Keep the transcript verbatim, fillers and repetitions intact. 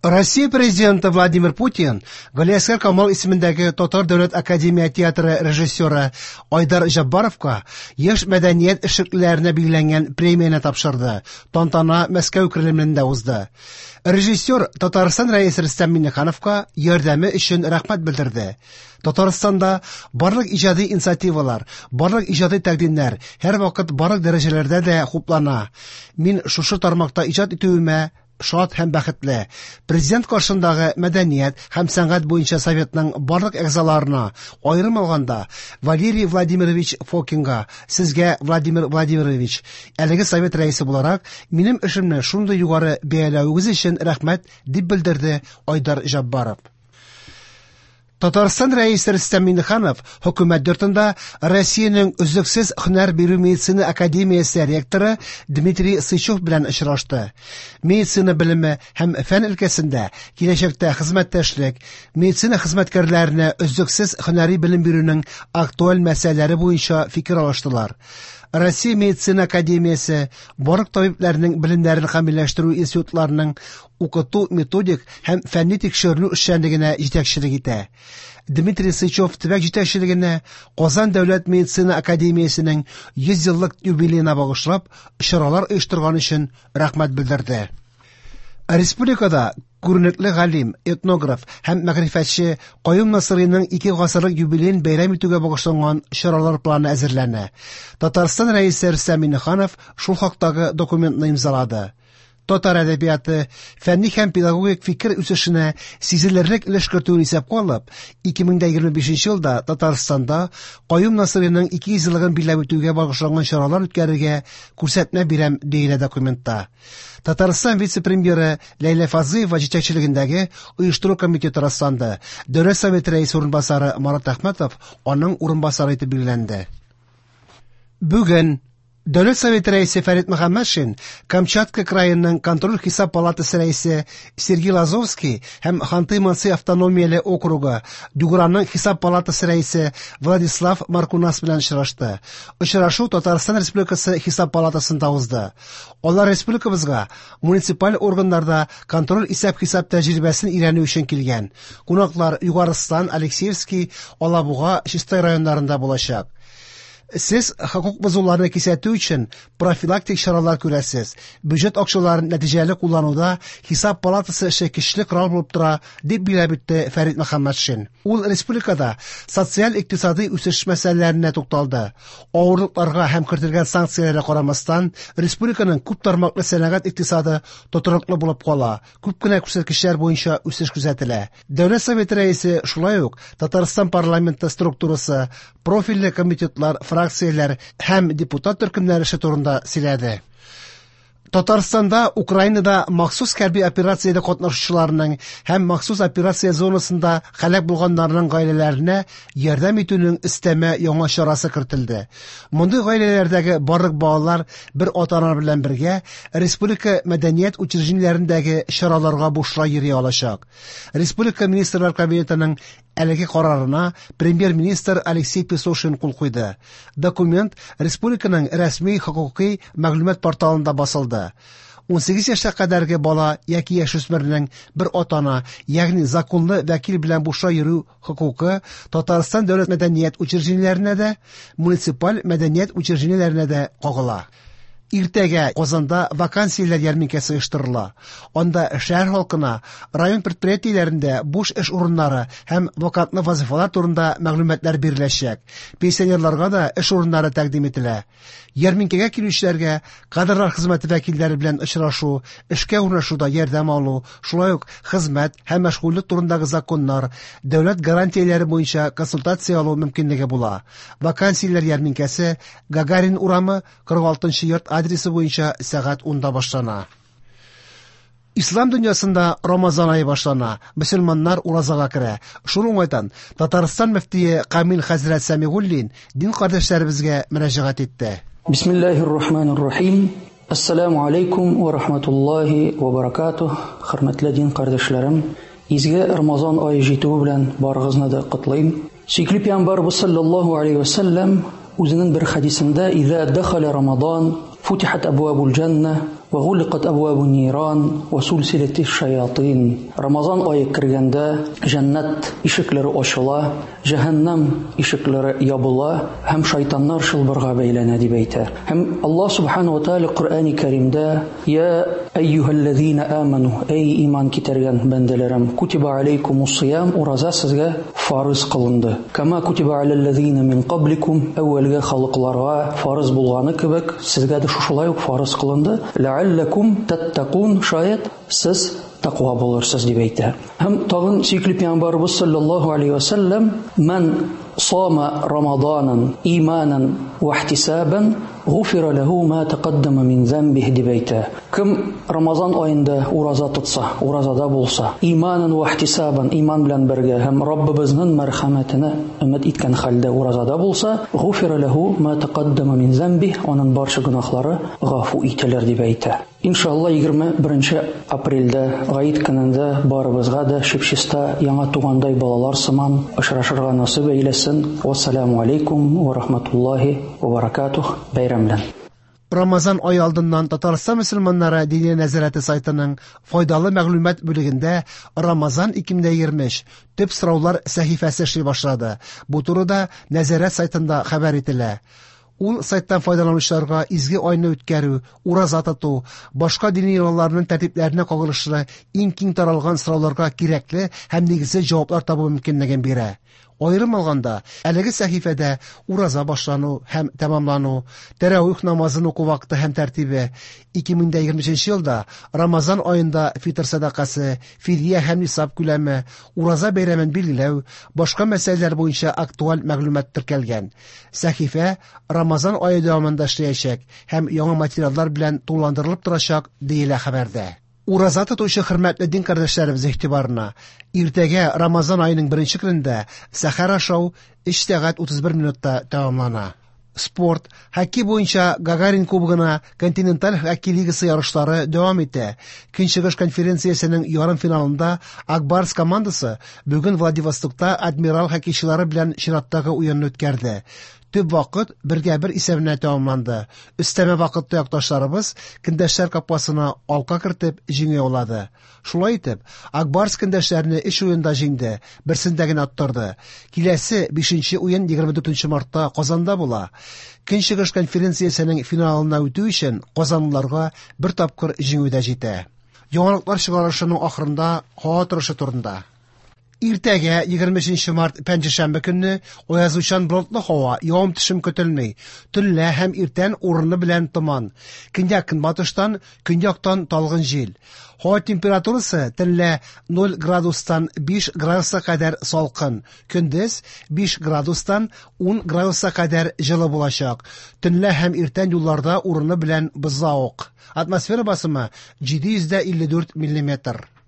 Россия президенты Владимир Путин Галиаскар Камал исемендәге Татар дәүләт академия театры режиссеры Айдар Җаббаровка яшь мәдәният эшлеклеләренә билгеләнгән премияны тапшырды. Тантана Мәскәү Кремлендә узды. Режиссер Татарстан рәисе Рөстәм Миңнехановка ярдәме өчен рәхмәт белдерде. Татарстанда барлык иҗади инициативалар, барлык иҗади тәкъдимнәр һәр вакыт барлык дәрәҗәләрдә дә хуплана. Мин шушы тармакта иҗат итүемә шат һәм бәхетле. Президент каршындагы мәдәният һәм сәнгать буенча советның барлык әгъзаларына, аерым алганда, Валерий Владимирович Фокинга, сезгә, Владимир Владимирович, әлеге совет рәисе буларак, минем эшемне шундый югары бәяләвегез өчен рәхмәт, дип белдерде Айдар Җаббаров. Татарстан рәисе Рөстәм Миңнеханов хөкүмәт йортында Россиянең үзлексез һөнәр бирү медицина академиясе ректоры Дмитрий Сычев белән очрашты. Медицина белеме һәм фән өлкәсендә киләчәктә хезмәттәшлек, медицина хезмәткәрләренә үзлексез һөнәри белем бирүнең актуаль мәсьәләләре буенча фикер алыштылар. Россия медицина академиясе барлык табибларның белемнәрен камилләштерү институтларының укыту методик һәм фәнни тикшеренү эшчәнлегенә җитәкчелек итә. Дмитрий Сычев төбәк җитәкчелегенә Казан дәүләт медицина академиясенең йөз еллык юбилеена багышлап чаралар оештырган өчен рәхмәт белдерде. Республикада күренекле галим, этнограф һәм мәгърифәтче Каюм Насыйриның ике гасырлык юбилеен бәйрәм итүгә багышланган чаралар планы әзерләнә. Татарстан рәисе Рөстәм Миңнеханов шул хактагы документны имзалады. Татар әдәбияты, фәнни һәм педагогик фикер үсешенә сизелерлек өлеш кертүен исәпкә алып, ике мең егерме бишенче елда Татарстанда Каюм Насыйриның ике йөз еллыгын биләп үтүгә багышланган чаралар үткәрергә күрсәтмә бирәм диелә документта. Татарстан вице-премьеры Ләйлә Фазыева җитәкчелегендәге оештыру комитеты расланды. Дәүләт советы рәисе урынбасары Марат Әхмәтов аның урынбасары итеп билгеләнде. Бүген Дәүләт советы рәисе Фәрит Мөхәммәтшин, Камчатка краеның контроль хисап палатасы рәисе Сергей Лазовский һәм Ханты-Мансый автономияле округы Дюгранның хисап палатасы рәисе Владислав Маркунас белән очрашты. Очрашу Татарстан Республикасы хисап палатасында узды. Алар республикабызга муниципаль органнарда контроль исәп-хисап тәҗрибәсен өйрәнү өчен килгән. Кунаклар Югарыстан, Алексеевский, Алабуга, Чистай районнарында булачак. Сез хокук бозуларны кисәтү өчен профилактик чаралар күрәсез. Бюджет акчаларын нәтиҗәле куллануда хисап палатасы эше көчле корал булып тора, дип билгеләп үтте Фәрит Мөхәммәтшин. Ул республикада социаль-икътисади үсеш мәсьәләләренә тукталды. Авырлыкларга һәм кертелгән санкцияләргә карамастан, республиканың күп тармаклы сәнәгать икътисады тотрыклы булып кала. Күп кенә күрсәткечләр буенча үсеш күзәтелә. Дәүләт советы рәисе шулай ук Татарстан парламенты структурасы, профильле комитетлар, фракцияләр һәм депутат төркемнәре эше турында сөйләде. Татарстанда, Украинада махсус хәрби операциядә катнашучыларның һәм махсус операция зонасында һәлак булганнарның гаиләләренә ярдәм итүнең өстәмә яңа чарасы кертелде. Мондый гаиләләрдәге барлык балалар бер ата-ана белән бергә республика мәдәният учреждениеләрендәге чараларга бушлай йөри алачак. Республика министрлар кабинетының әлеге карарына премьер-министр Алексей Песошин кул куйды. Документ республиканың рәсми хокукый мәгълүмат порталында басылды. унсигез яшькә кадәрге бала яки яшүсмернең бер атана, ягъни законлы вәкил белән буша йөрү хокукы Татарстан дәүләт мәдәният учреждениеләренә дә, муниципаль мәдәният учреждениеләренә дә кагыла. Иртәгә Казанда вакансияләр ярминкәсе оештырыла. Анда шәһәр халкына район предприятиеләрендә буш эш урыннары һәм вакатлы вазифалар турында мәгълүматлар биреләчәк. Пенсионерларга да эш урыннары тәкъдим ителә. Ярминкәгә килүчеләргә кадрлар хезмәте вәкилләре белән очрашу, эшкә урнашуда ярдәм алу, шулай ук хезмәт һәм мәшгульлек турындагы законнар, дәүләт гарантияләре буенча консультация алу мөмкинлеге була. Вакансияләр ярминкәсе Гагарин урамы, кырык алтынчы йорт адресы буенча сәгать унда башлана. Ислам дөньясында Рамазан айы башлана. Мөселманнар уразага керә. Шул уңайдан Татарстан мөфтие Камил хәзрәт Сәмигуллин дин кардәшләребезгә мөрәҗәгать итте. Бисмиллаһир-рахманир-рахим. Ассаламу алейкум ва рахматуллаһи ва баракатух. Хөрмәтле дин кардәшләрем, изге Рамазан айы җитүе белән барыгызны да котлыйм. Сөйкле Пәйгамбәр саллаллаһу алейхи ва саллям үзенең бер хадисендә: "Иза дахала Рамазан, футихат абвабул джанна وغلقت أبواب النيران وسلسلة الشياطين. Рамазан айы кергәндә җәннәт ишекләре ачыла, җәһәннәм ишекләре ябыла һәм шайтаннар шылбырга бәйләнә дип әйтә. Һәм Аллаһ субханаһу ва тааля Коръәни Кәримдә: "Я әйюһәлләзина аману", эй иман китергән бәндәләрем, "Кутиба алейкумус сиям", ураза сезгә фарыз кылынды. "Кама кутиба алеллазина мин кабликум", әүвәлге халыкларга фарыз булганы кебек, сезгә дә шушылай ук фарыз кылынды. "Лааллакум таттакун", шаят сез тақва булырсыз дип әйтә. Һәм тагын сөйкле Пәйгамбәрбез саллаллаһу алейхи ва саллям: "Ман сама рамаданан иманан ва ихтисабан, гуфира лаху ма тaqaddama мин занбихи", дип әйтә. Кем Рамазан аенда ураза тотса, уразада булса, иманан ва ихтисабан, иман белән бергә һәм Раббыбызның мәрхәмәтенә өмет иткән хәлдә уразада булса, гуфира лаху ма тaqaddama мин занбихи, аның барча гөнаһлары гафу ителер дип әйтә. Иншалла, егерме беренче апрельдә Гаит көнендә барыбызга да шипшиста яңа тугандай балалар сыман очрашырга насыйп әйләсен. Вассаламу алейкум ва рахматуллаһи ва баракатух. Бәйрәм белән. Рамазан ай алдыннан Татарстан мөселманнары Дини нәзарәте сайтының файдалы мәгълүмат бүлегендә Рамазан ике мең егерме өч төп сораулар сәхифәсе эшли башлады. Бу турыда нәзарәт сайтында хәбәр ителә. Ул сайттан файдаланучыларга изге айны үткәрү, ураза тоту, башка дини йолаларның тәртипләренә кагылышлы иң киң таралган сорауларга кирәкле һәм нигезле җаваплар табу мөмкинлеген бирә. Аерым алганда, әлеге сәхифәдә ураза башлану һәм тәмамлану, тәрәвих намазын уку вакыты һәм тәртибе, ике мең егерме өченче елда Рамазан аенда фитр садакасы, фидия һәм нисап күләме, ураза бәйрәмен билгеләү, башка мәсьәләләр буенча актуаль мәгълүмат теркәлгән. Сәхифә Рамазан ае дәвамында эшләячәк һәм яңа материаллар белән тулыландырылып торачак, диелә хәбәрдә. Ураза тотучы хөрмәтле дин кардәшләребез игътибарына, иртәгә Рамазан аеның беренче көнендә сәхәр ашау өч сәгать утыз бер минутта тәмамлана. Спорт, хоккей буенча Гагарин кубогына континенталь хоккей лигасы ярышлары дәвам итә. Көнчыгыш конференциясенең ярым финалында Акбарс командасы бүген Владивостокта Адмирал хоккейчылары белән чираттагы уенны үткәрде. Төп вакыт бергә бер исәбенә тәмамланды. Өстәмә вакытта якташларыбыз көндәшләр капкасына алка кертеп җиңә яулады. Шулай итеп, Акбарс көндәшләрне өч уенда җиңде, берсендә генә оттырды. Киләсе бишенче уен егерме дүртенче мартта Казанда була. Көнчыгыш конференциясенең финалына үтү өчен казанлыларга бер тапкыр җиңү дә җитә. Яңалыклар чыгарышының ахырында һава торышы турында. Иртәгә егерме өченче март пәнҗешәмбе көнне аязучан болытлы һава, явым-төшем көтелми. Төнлә һәм иртән урыны белән томан. Көньяк-көнбатыштан, көньяктан талгын җил. Һава температурасы төнлә ноль градустан биш градуска кадәр салкын, көндез биш градустан ун градуска кадәр җылы булачак. Төнлә һәм иртән юлларда урыны белән бозауык. Атмосфера басымы җиде йөз илле дүрт миллиметр.